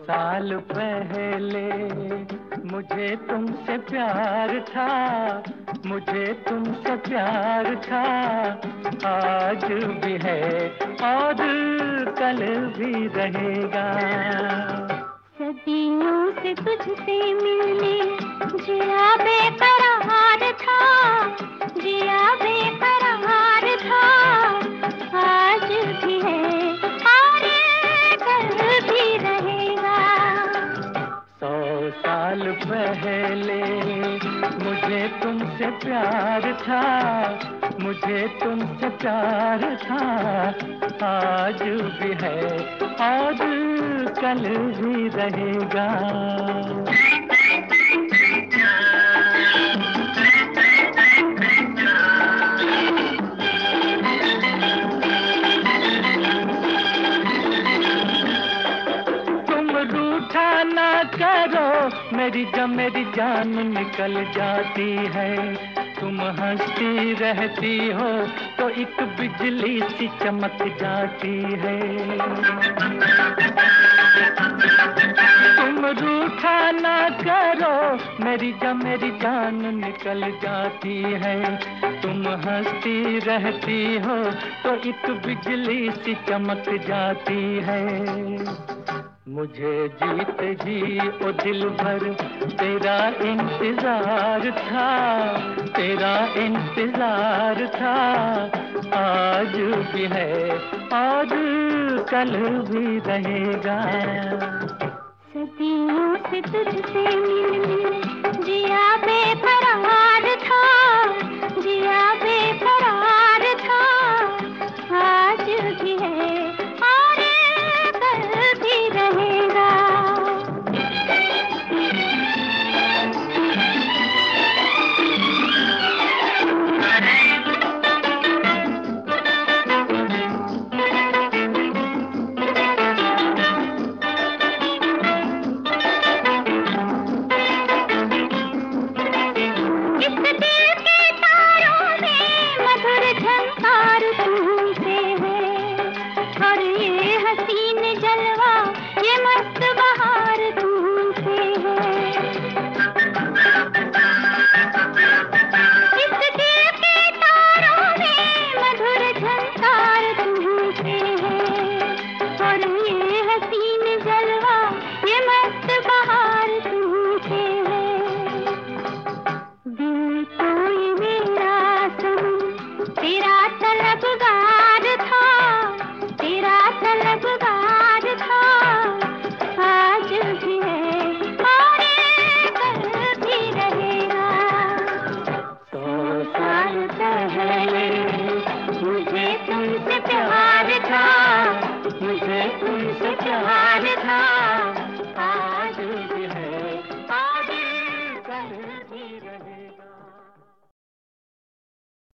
साल पहले मुझे तुमसे प्यार था, मुझे तुमसे प्यार था। आज भी है और कल भी रहेगा। सदियों से तुझसे मिलने जिया बेकरार था, जिया बेकरार था। आज भी है और कल भी रहेगा। 100 साल पहले मुझे तुमसे प्यार था, मुझे तुमसे प्यार था। आज भी है और कल भी रहेगा। रूठा ना करो मेरी जान निकल जाती है। तुम हंसती रहती हो तो एक बिजली सी चमक जाती है। तुम रूठा ना करो मेरी जान निकल जाती है। तुम हंसती रहती हो तो एक बिजली सी चमक जाती है। मुझे जीते जी ओ दिल भर तेरा इंतजार था, तेरा इंतजार था। आज भी है और कल भी रहेगा। सदियों से तुझसे मिलने जिया बेकरार था, जिया बेकरार था। आज भी है और कल भी रहेगा। हसीन जलवा ये मस्त बहार तुमसे है। इस दिल के तारों में मधुर झंकार तुमसे है। और ये हसीन जलवा ये मस्त बहार तुमसे है। दिल कोई मेरा सनम तेरा तलबगार था, तेरा तलबगार था। आज भी है और कल भी रहेगा। 100 साल पहले मुझे तुमसे प्यार था, मुझे तुमसे प्यार था।